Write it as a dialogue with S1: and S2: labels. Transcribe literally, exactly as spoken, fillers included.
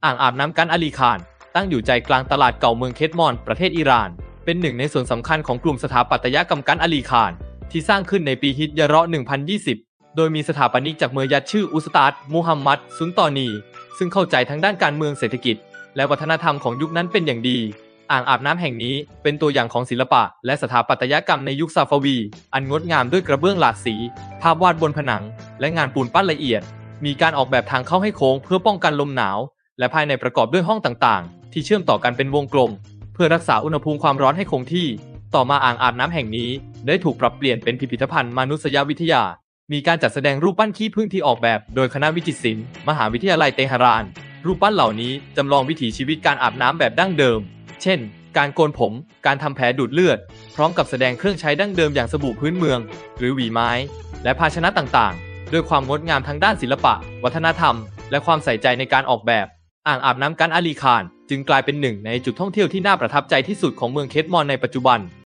S1: อ่างอาบน้ำกันอาลีคานตั้งอยู่ใจกลางตลาดเก่าเมืองเคทมอนประเทศอิหร่านเป็นหนึ่งในส่วนสำคัญของกลุ่มสถาปัตยกรรมกันอาลีคานที่สร้างขึ้นในปีฮิจเราะห์หนึ่งพันยี่สิบโดยมีสถาปนิกจากเมืองยัดชื่ออุสตาดมูฮัมหมัดซุนตอนีซึ่งเข้าใจทั้งด้านการเมืองเศรษฐกิจและวัฒนธรรมของยุคนั้นเป็นอย่างดีอ่างอาบน้ำแห่งนี้เป็นตัวอย่างของศิลปะและสถาปัตยกรรมในยุคซาฟาวีอันงดงามด้วยกระเบื้องหลากสีภาพวาดบนผนังและงานปูนปั้นละเอียดมีการออกแบบทางเข้าให้โค้งเพื่อป้องกันลมหนาวและภายในประกอบด้วยห้องต่างๆที่เชื่อมต่อกันเป็นวงกลมเพื่อรักษาอุณหภูมิความร้อนให้คงที่ต่อมาอ่างอาบน้ำแห่งนี้ได้ถูกปรับเปลี่ยนเป็นพิพิธภัณฑ์มนุษยวิทยามีการจัดแสดงรูปปั้นขี้ผึ้งที่ออกแบบโดยคณะวิจิตรศิลป์มหาวิทยาลัยเตหะรานรูปปั้นเหล่านี้จำลองวิถีชีวิตการอาบน้ำแบบดั้งเดิมเช่นการโกนผมการทำแผลดูดเลือดพร้อมกับแสดงเครื่องใช้ดั้งเดิมอย่างสบู่พื้นเมืองหรือหวีไม้และภาชนะต่างๆด้วยความงดงามทั้งด้านศิลปะวัฒนธรรมและความใส่ใจในการออกแบบอ่างอาบน้ำกันอาลีคานจึงกลายเป็นหนึ่งในจุดท่องเที่ยวที่น่าประทับใจที่สุดของเมืองเคทมอนในปัจจุบัน